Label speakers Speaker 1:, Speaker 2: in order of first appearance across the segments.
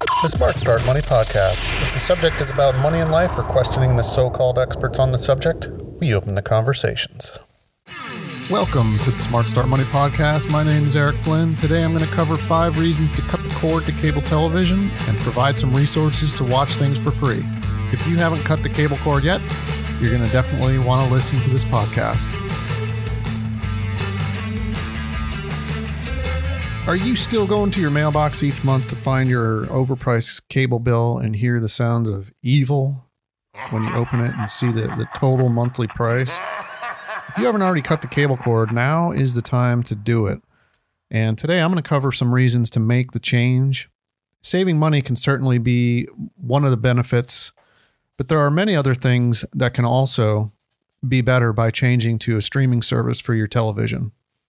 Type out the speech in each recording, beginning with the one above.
Speaker 1: The Smart Start Money Podcast. If the subject is about money in life or questioning the so-called experts on the subject, we open the conversations. Welcome to the Smart Start Money Podcast. My name is Eric Flynn. Today I'm going to cover 5 reasons to cut the cord to cable television and provide some resources to watch things for free. If you haven't cut the cable cord yet, you're going to definitely want to listen to this podcast. Are you still going to your mailbox each month to find your overpriced cable bill and hear the sounds of evil when you open it and see the total monthly price? If you haven't already cut the cable cord, now is the time to do it. And today I'm going to cover some reasons to make the change. Saving money can certainly be one of the benefits, but there are many other things that can also be better by changing to a streaming service for your television.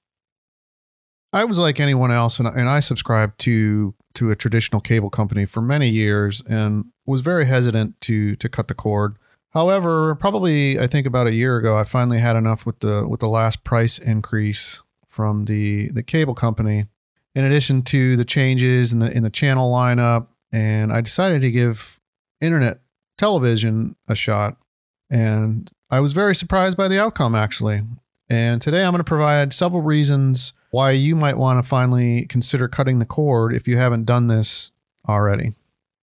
Speaker 1: I was like anyone else, and I subscribed to a traditional cable company for many years and was very hesitant to cut the cord. However, probably I think about a year ago, I finally had enough with the last price increase from the cable company, in addition to the changes in the channel lineup, and I decided to give internet television a shot, and I was very surprised by the outcome, actually. And today I'm going to provide several reasons why you might want to finally consider cutting the cord if you haven't done this already.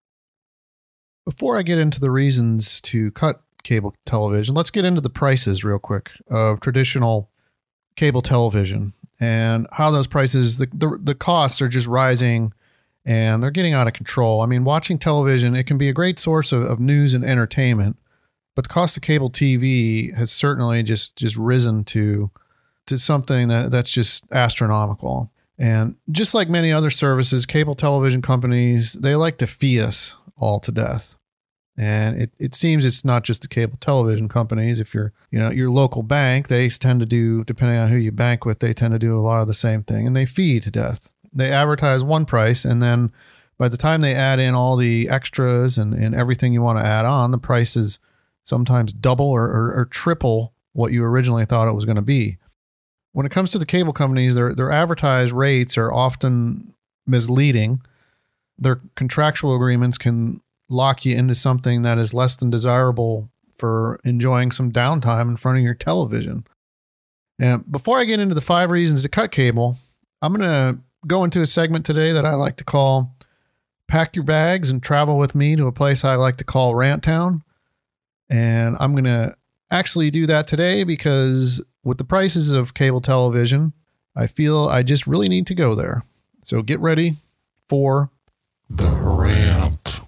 Speaker 1: Before I get into the reasons to cut cable television, let's get into the prices real quick of traditional cable television and how those prices, the costs are just rising and they're getting out of control. I mean, watching television, it can be a great source of news and entertainment, but the cost of cable TV has certainly just risen to something that's just astronomical. And just like many other services, cable television companies, they like to fee us all to death. And it seems it's not just the cable television companies. If you're, your local bank, they tend to do, depending on who you bank with, they tend to do a lot of the same thing, and they fee to death. They advertise one price, and then by the time they add in all the extras and everything you want to add on, the price is sometimes double or triple what you originally thought it was going to be. When it comes to the cable companies, their advertised rates are often misleading. Their contractual agreements can lock you into something that is less than desirable for enjoying some downtime in front of your television. And before I get into the 5 reasons to cut cable, I'm going to go into a segment today that I like to call Pack Your Bags and Travel With Me to a place I like to call Rant Town. And I'm going to actually do that today because with the prices of cable television, I feel I just really need to go there. So get ready for the rant.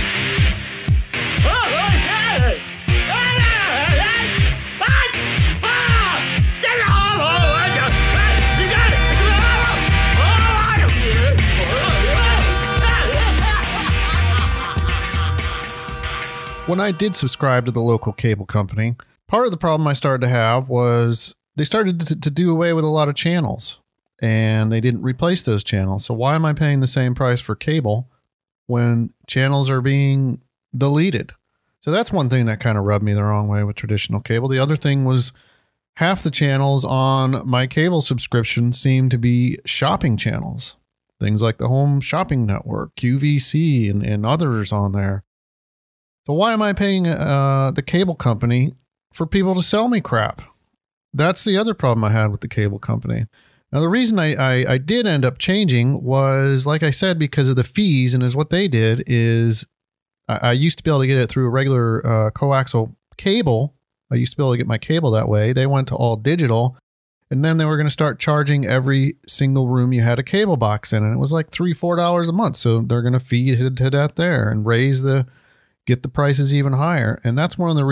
Speaker 1: When I did subscribe to the local cable company, part of the problem I started to have was they started to do away with a lot of channels and they didn't replace those channels. So why am I paying the same price for cable when channels are being deleted? So that's one thing that kind of rubbed me the wrong way with traditional cable. The other thing was half the channels on my cable subscription seem to be shopping channels. Things like the Home Shopping Network, QVC, and others on there. So why am I paying the cable company for people to sell me crap? That's the other problem I had with the cable company. Now, the reason I did end up changing was, like I said, because of the fees. And is what they did is I used to be able to get it through a regular coaxial cable. I used to be able to get my cable that way. They went to all digital. And then they were going to start charging every single room you had a cable box in. And it was like $3, $4 a month. So they're going to fee you to death there and get the prices even higher. And that's another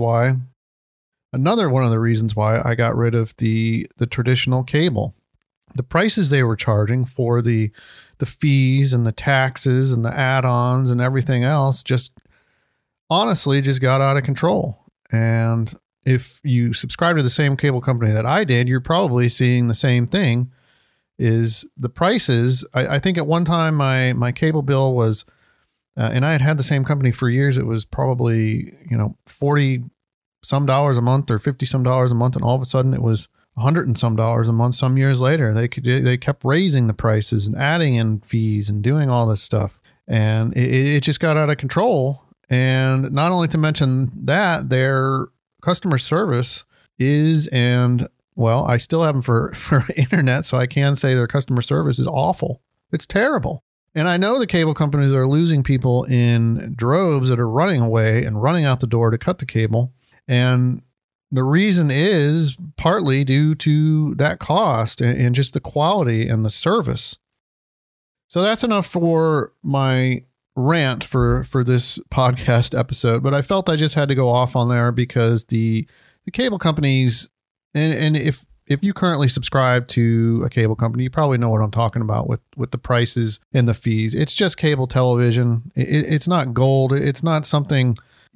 Speaker 1: one of the reasons why I got rid of the traditional cable. The prices they were charging for the fees and the taxes and the add-ons and everything else just honestly just got out of control. And if you subscribe to the same cable company that I did, you're probably seeing the same thing. Is the prices, I think at one time my cable bill was and I had the same company for years. It was probably, $40 some a month or $50 some a month. And all of a sudden it was $100 and some a month. Some years later, they kept raising the prices and adding in fees and doing all this stuff. And it just got out of control. And not only to mention that, their customer service is, and well, I still have them for internet, so I can say their customer service is awful. It's terrible. And I know the cable companies are losing people in droves that are running away and running out the door to cut the cable. And the reason is partly due to that cost and just the quality and the service. So that's enough for my rant for this podcast episode. But I felt I just had to go off on there because the cable companies, and if you currently subscribe to a cable company, you probably know what I'm talking about with the prices and the fees. It's just cable television. It's not gold. It's not something,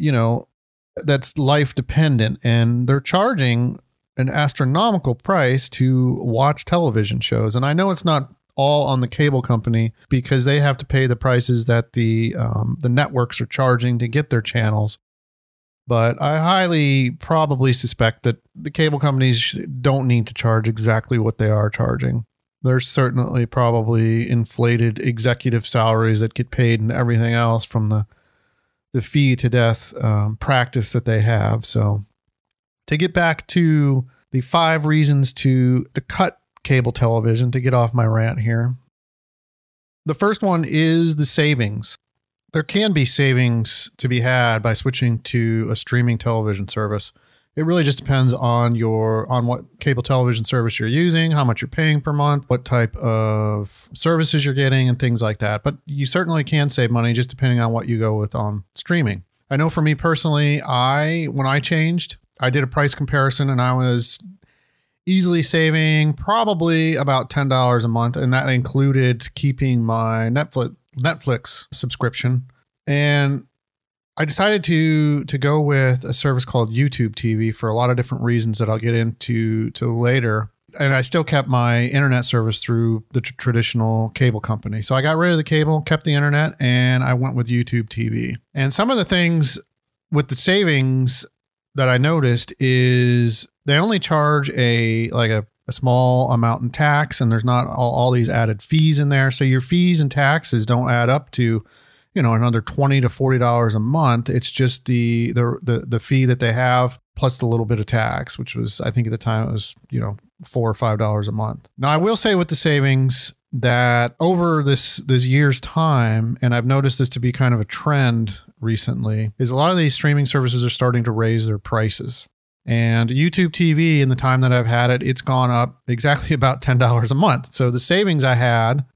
Speaker 1: that's life dependent. And they're charging an astronomical price to watch television shows. And I know it's not all on the cable company because they have to pay the prices that the networks are charging to get their channels. But I highly probably suspect that the cable companies don't need to charge exactly what they are charging. There's certainly probably inflated executive salaries that get paid and everything else from the fee to death practice that they have. So to get back to the 5 reasons to cut cable television, to get off my rant here. The first one is the savings. There can be savings to be had by switching to a streaming television service. It really just depends on what cable television service you're using, how much you're paying per month, what type of services you're getting, and things like that. But you certainly can save money just depending on what you go with on streaming. I know for me personally, when I changed, I did a price comparison and I was easily saving probably about $10 a month. And that included keeping my Netflix subscription. And I decided to go with a service called YouTube TV for a lot of different reasons that I'll get into later. And I still kept my internet service through the traditional cable company. So I got rid of the cable, kept the internet, and I went with YouTube TV. And some of the things with the savings that I noticed is they only charge a small amount in tax, and there's not all these added fees in there. So your fees and taxes don't add up to, another $20 to $40 a month. It's just the fee that they have plus the little bit of tax, which was, I think at the time it was, $4 or $5 a month. Now I will say with the savings that over this year's time, and I've noticed this to be kind of a trend recently, is a lot of these streaming services are starting to raise their prices. And YouTube TV, in the time that I've had it, it's gone up exactly about $10 a month. So the savings I had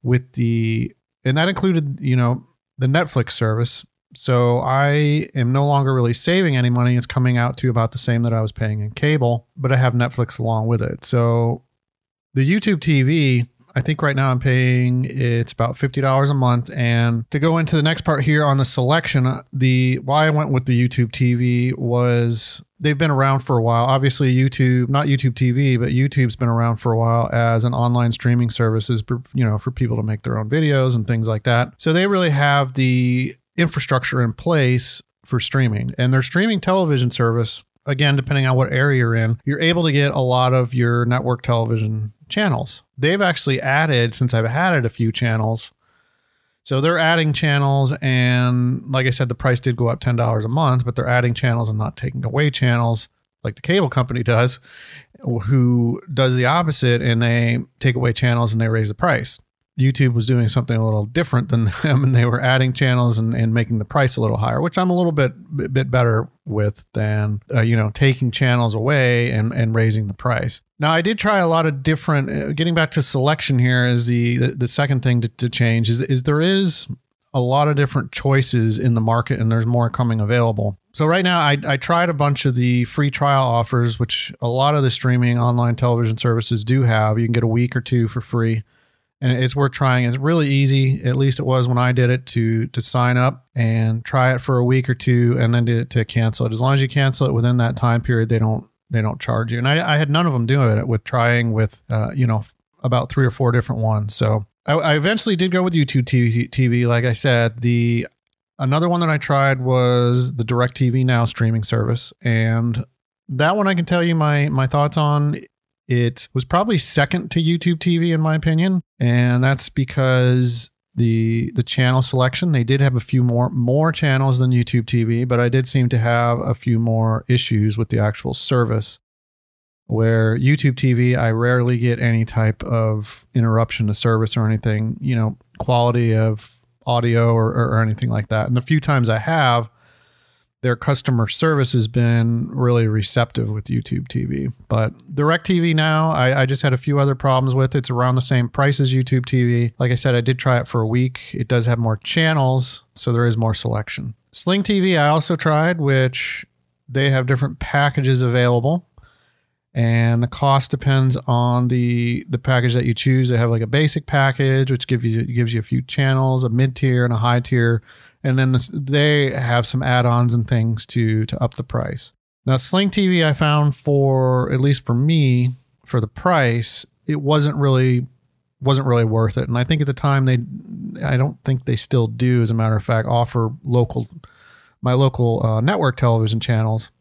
Speaker 1: and that included, the Netflix service. So I am no longer really saving any money. It's coming out to about the same that I was paying in cable, but I have Netflix along with it. So the YouTube TV, I think right now it's about $50 a month. And to go into the next part here on the selection, why I went with the YouTube TV was they've been around for a while. Obviously not YouTube TV, but YouTube's been around for a while as an online streaming services, for people to make their own videos and things like that. So they really have the infrastructure in place for streaming, and their streaming television service, again, depending on what area you're in, you're able to get a lot of your network television channels. They've actually added, since I've had it, a few channels. So they're adding channels, and like I said, the price did go up $10 a month, but they're adding channels and not taking away channels like the cable company does, who does the opposite, and they take away channels and they raise the price. YouTube was doing something a little different than them, and they were adding channels and making the price a little higher, which I'm a little bit better with than, taking channels away and raising the price. Now, I did try a lot of different, getting back to selection here is the second thing to change is there is a lot of different choices in the market, and there's more coming available. So right now I tried a bunch of the free trial offers, which a lot of the streaming online television services do have. You can get a week or 2 for free. And it's worth trying. It's really easy. At least it was when I did it to sign up and try it for a week or 2 and then to cancel it. As long as you cancel it within that time period, they don't charge you. And I had none of them doing it with trying with, about 3 or 4 different ones. So I eventually did go with YouTube TV. Like I said, another one that I tried was the DirecTV Now streaming service. And that one I can tell you my thoughts on. It was probably second to YouTube TV in my opinion. And that's because the channel selection. They did have a few more channels than YouTube TV, but I did seem to have a few more issues with the actual service. Where YouTube TV, I rarely get any type of interruption to service or anything, you know, quality of audio or anything like that. And the few times I have, their customer service has been really receptive with YouTube TV. But DirecTV now, I just had a few other problems with it. It's around the same price as YouTube TV. Like I said, I did try it for a week. It does have more channels, so there is more selection. Sling TV, I also tried, which they have different packages available. And the cost depends on the package that you choose. They have like a basic package, which gives you a few channels, a mid tier and a high tier, and then they have some add-ons and things to up the price. Now, Sling TV, I found for at least for me, for the price, it wasn't really worth it. And I think at the time I don't think they still do, as a matter of fact, offer my local network television channels.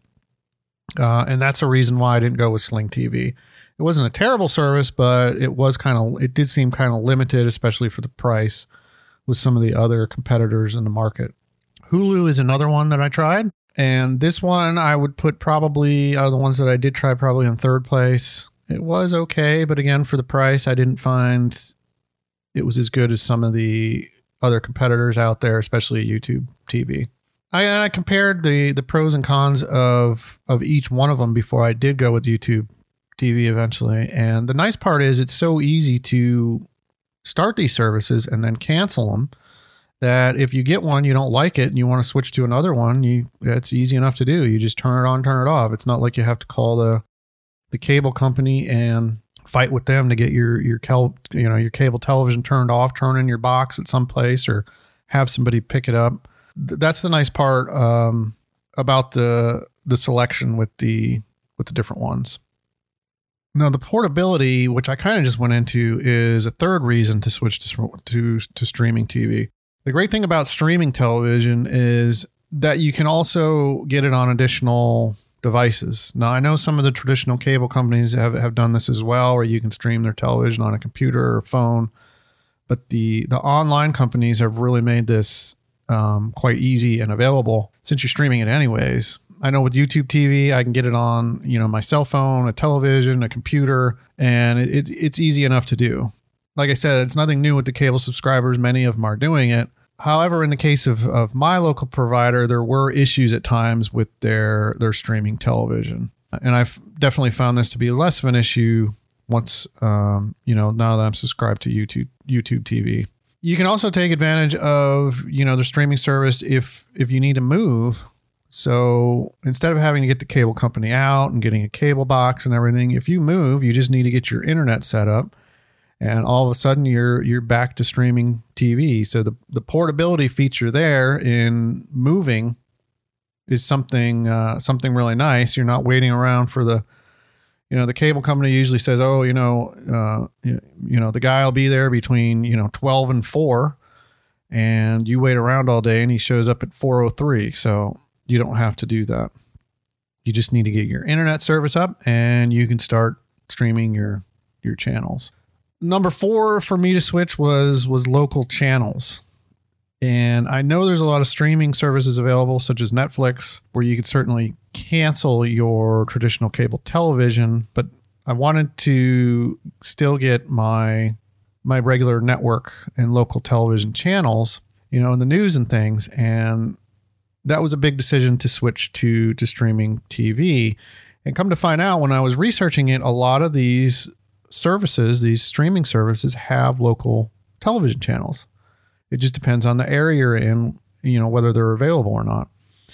Speaker 1: And that's a reason why I didn't go with Sling TV. It wasn't a terrible service, but it did seem kind of limited, especially for the price with some of the other competitors in the market. Hulu is another one that I tried. And this one I would put probably, out of the ones that I did try, probably in third place. It was okay, but again, for the price, I didn't find it was as good as some of the other competitors out there, especially YouTube TV. I compared the pros and cons of each one of them before I did go with YouTube TV eventually. And the nice part is it's so easy to start these services and then cancel them that if you get one, you don't like it and you want to switch to another one, it's easy enough to do. You just turn it on, turn it off. It's not like you have to call the cable company and fight with them to get your cable television turned off, turn in your box at some place, or have somebody pick it up. That's the nice part about the selection with the different ones. Now, the portability, which I kind of just went into, is a third reason to switch to streaming TV. The great thing about streaming television is that you can also get it on additional devices. Now, I know some of the traditional cable companies have done this as well, where you can stream their television on a computer or phone, but the online companies have really made this quite easy and available since you're streaming it anyways. I know with YouTube TV, I can get it on, my cell phone, a television, a computer, and it's easy enough to do. Like I said, it's nothing new with the cable subscribers. Many of them are doing it. However, in the case of my local provider, there were issues at times with their streaming television. And I've definitely found this to be less of an issue once, now that I'm subscribed to YouTube TV. You can also take advantage of, the streaming service if you need to move. So instead of having to get the cable company out and getting a cable box and everything, if you move, you just need to get your internet set up, and all of a sudden you're back to streaming TV. So the portability feature there in moving is something really nice. You're not waiting around for the cable company usually says, the guy will be there between, 12 and 4, and you wait around all day and he shows up at 4:03. So you don't have to do that. You just need to get your internet service up and you can start streaming your channels. Number 4 for me to switch was local channels. And I know there's a lot of streaming services available, such as Netflix, where you could certainly cancel your traditional cable television, but I wanted to still get my regular network and local television channels, in the news and things. And that was a big decision to switch to streaming TV. And come to find out, when I was researching it, a lot of these streaming services have local television channels. It just depends on the area you're in, whether they're available or not.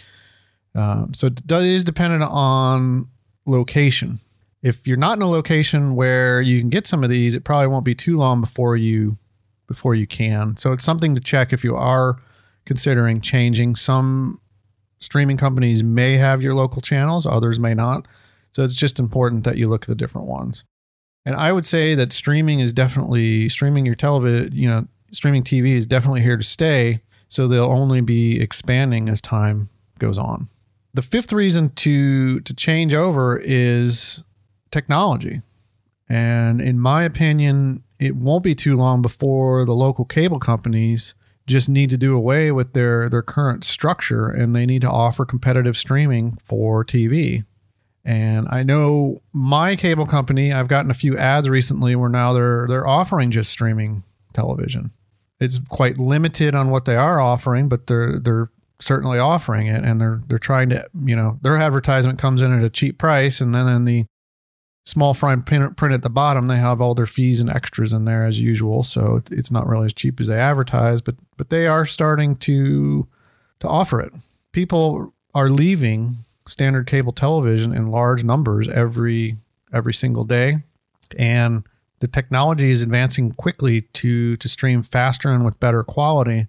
Speaker 1: So it is dependent on location. If you're not in a location where you can get some of these, it probably won't be too long before you can. So it's something to check if you are considering changing. Some streaming companies may have your local channels, others may not. So it's just important that you look at the different ones. And I would say that streaming is definitely streaming your television, streaming TV is definitely here to stay. So they'll only be expanding as time goes on. The 5th reason to change over is technology. And in my opinion, it won't be too long before the local cable companies just need to do away with their current structure, and they need to offer competitive streaming for TV. And I know my cable company, I've gotten a few ads recently where now they're offering just streaming television. It's quite limited on what they are offering, but they're certainly offering it, and they're trying to, their advertisement comes in at a cheap price, and then in the small fine print at the bottom, they have all their fees and extras in there as usual. So it's not really as cheap as they advertise, but they are starting to offer it. People are leaving standard cable television in large numbers every single day, and the technology is advancing quickly to stream faster and with better quality.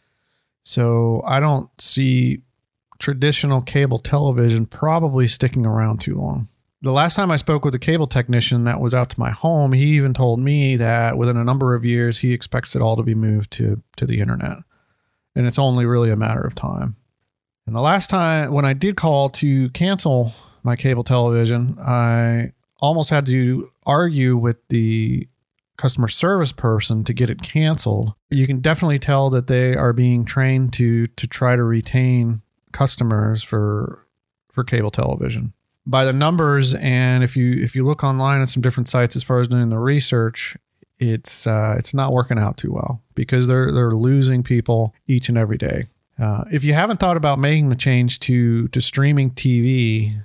Speaker 1: So I don't see traditional cable television probably sticking around too long. The last time I spoke with a cable technician that was out to my home, he even told me that within a number of years, he expects it all to be moved to the internet. And it's only really a matter of time. And the last time when I did call to cancel my cable television, I almost had to argue with the customer service person to get it canceled. You can definitely tell that they are being trained to try to retain customers for cable television. By the numbers, and if you look online at some different sites as far as doing the research, it's not working out too well because they're losing people each and every day. If you haven't thought about making the change to streaming TV,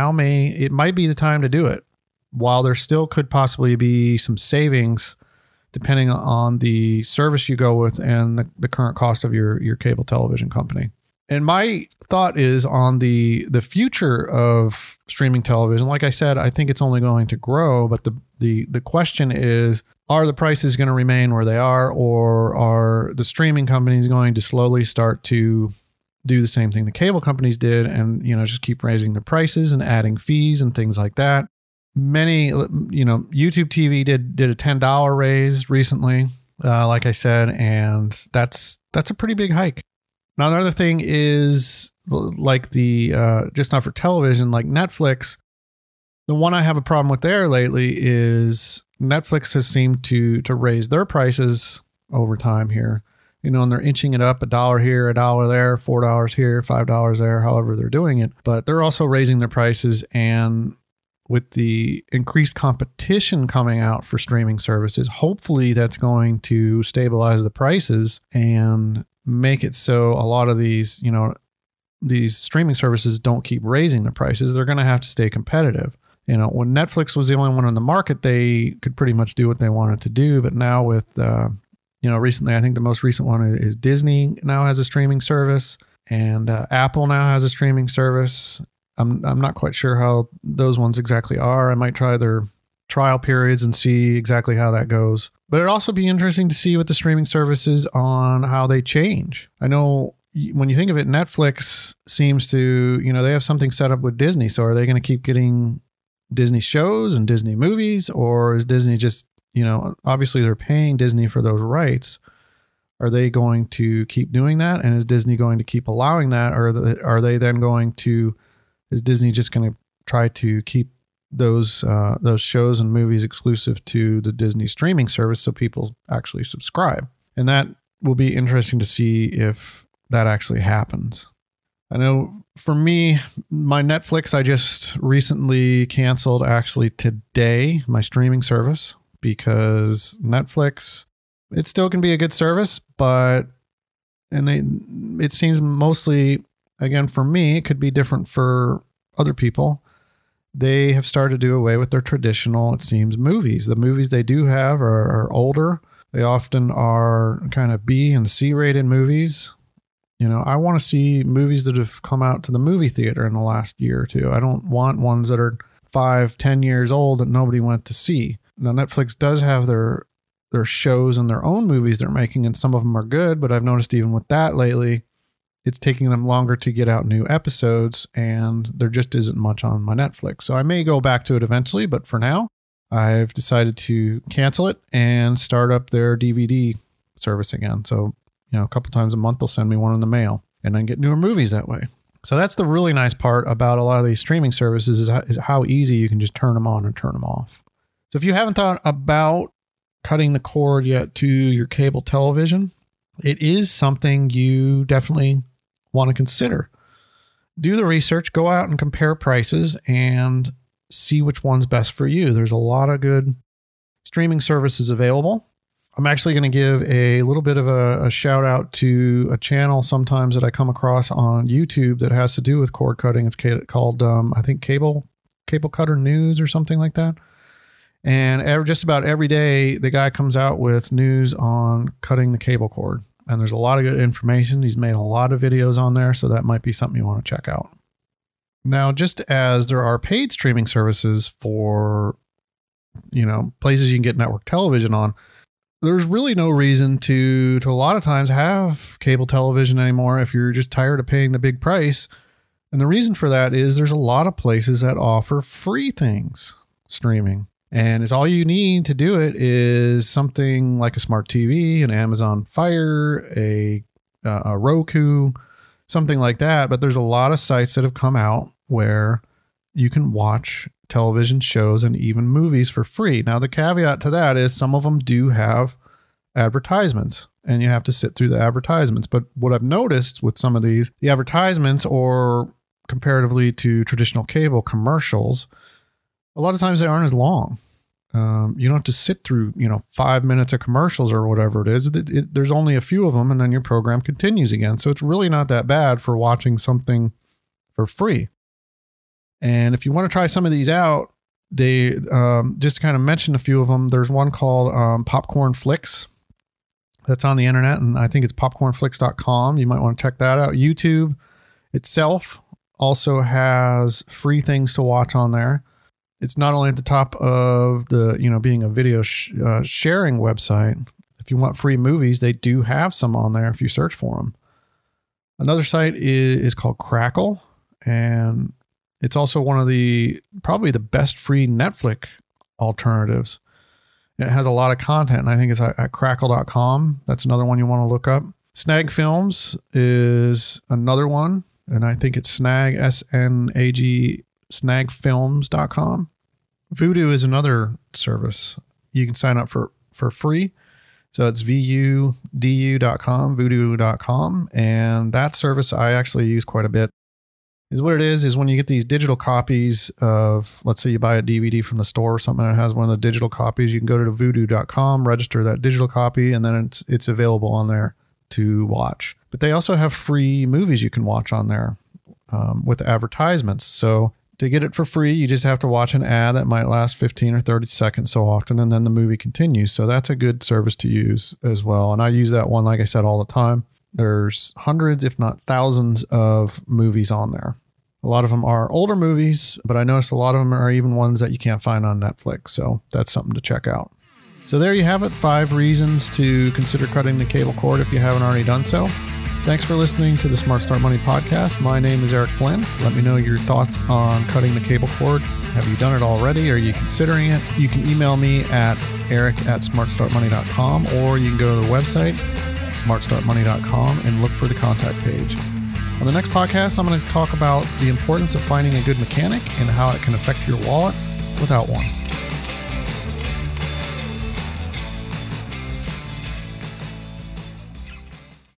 Speaker 1: it might be the time to do it. While there still could possibly be some savings depending on the service you go with and the current cost of your cable television company. And my thought is on the future of streaming television. Like I said, I think it's only going to grow, but the question is, are the prices going to remain where they are, or are the streaming companies going to slowly start to do the same thing the cable companies did and, just keep raising the prices and adding fees and things like that? Many, YouTube TV did a $10 raise recently, like I said, and that's a pretty big hike. Now, another thing is like just not for television, like Netflix. The one I have a problem with there lately is Netflix has seemed to raise their prices over time here, and they're inching it up $1 here, $1 there, $4 here, $5 there, however they're doing it. But they're also raising their prices, and with the increased competition coming out for streaming services, hopefully that's going to stabilize the prices and make it so a lot of these streaming services don't keep raising the prices. They're going to have to stay competitive. When Netflix was the only one on the market, they could pretty much do what they wanted to do. But now with, recently, I think the most recent one is Disney now has a streaming service, and Apple now has a streaming service. I'm not quite sure how those ones exactly are. I might try their trial periods and see exactly how that goes. But it'd also be interesting to see with the streaming services on how they change. I know when you think of it, Netflix seems to, they have something set up with Disney. So are they going to keep getting Disney shows and Disney movies, or is Disney just, obviously they're paying Disney for those rights. Are they going to keep doing that? And is Disney going to keep allowing that? Or are they then is Disney just going to try to keep those shows and movies exclusive to the Disney streaming service so people actually subscribe? And that will be interesting to see if that actually happens. I know for me, my Netflix, I just recently canceled actually today, my streaming service, because Netflix, it still can be a good service, but it seems mostly, again, for me, it could be different for other people. They have started to do away with their traditional, it seems, movies. The movies they do have are older. They often are kind of B and C rated movies. I want to see movies that have come out to the movie theater in the last year or two. I don't want ones that are 5-10 years old that nobody went to see. Now, Netflix does have their shows and their own movies they're making, and some of them are good, but I've noticed even with that lately, it's taking them longer to get out new episodes, and there just isn't much on my Netflix. So I may go back to it eventually, but for now, I've decided to cancel it and start up their DVD service again. So, a couple times a month, they'll send me one in the mail, and I can get newer movies that way. So that's the really nice part about a lot of these streaming services is how easy you can just turn them on and turn them off. So if you haven't thought about cutting the cord yet to your cable television, it is something you definitely want to consider. Do the research, go out and compare prices and see which one's best for you. There's a lot of good streaming services available. I'm actually going to give a little bit of a shout out to a channel sometimes that I come across on YouTube that has to do with cord cutting. It's called, I think, Cable Cutter News or something like that. And just about every day, the guy comes out with news on cutting the cable cord. And there's a lot of good information. He's made a lot of videos on there, so that might be something you want to check out. Now, just as there are paid streaming services for, places you can get network television on, there's really no reason to a lot of times have cable television anymore if you're just tired of paying the big price. And the reason for that is there's a lot of places that offer free things streaming. And it's all you need to do it is something like a smart TV, an Amazon Fire, a Roku, something like that. But there's a lot of sites that have come out where you can watch television shows and even movies for free. Now, the caveat to that is some of them do have advertisements and you have to sit through the advertisements. But what I've noticed with some of these, the advertisements, or comparatively to traditional cable commercials, a lot of times they aren't as long. You don't have to sit through, 5 minutes of commercials or whatever it is. There's only a few of them and then your program continues again. So it's really not that bad for watching something for free. And if you want to try some of these out, they just to kind of mention a few of them. There's one called Popcorn Flicks that's on the internet, and I think it's popcornflix.com. You might want to check that out. YouTube itself also has free things to watch on there. It's not only at the top of the, being a video sharing website. If you want free movies, they do have some on there if you search for them. Another site is called Crackle, and it's also one of probably the best free Netflix alternatives. And it has a lot of content, and I think it's at crackle.com. That's another one you want to look up. Snag Films is another one, and I think it's Snag, S-N-A-G, snagfilms.com. Vudu is another service. You can sign up for free. So it's vudu.com, vudu.com. And that service I actually use quite a bit. What it is when you get these digital copies of, let's say you buy a DVD from the store or something that has one of the digital copies, you can go to vudu.com, register that digital copy, and then it's available on there to watch. But they also have free movies you can watch on there with advertisements. So to get it for free, you just have to watch an ad that might last 15 or 30 seconds so often, and then the movie continues. So that's a good service to use as well. And I use that one, like I said, all the time. There's hundreds, if not thousands, of movies on there. A lot of them are older movies, but I noticed a lot of them are even ones that you can't find on Netflix. So that's something to check out. So there you have it, 5 reasons to consider cutting the cable cord if you haven't already done so. Thanks for listening to the Smart Start Money podcast. My name is Eric Flynn. Let me know your thoughts on cutting the cable cord. Have you done it already? Are you considering it? You can email me at eric@smartstartmoney.com, or you can go to the website, smartstartmoney.com, and look for the contact page. On the next podcast, I'm going to talk about the importance of finding a good mechanic and how it can affect your wallet without one.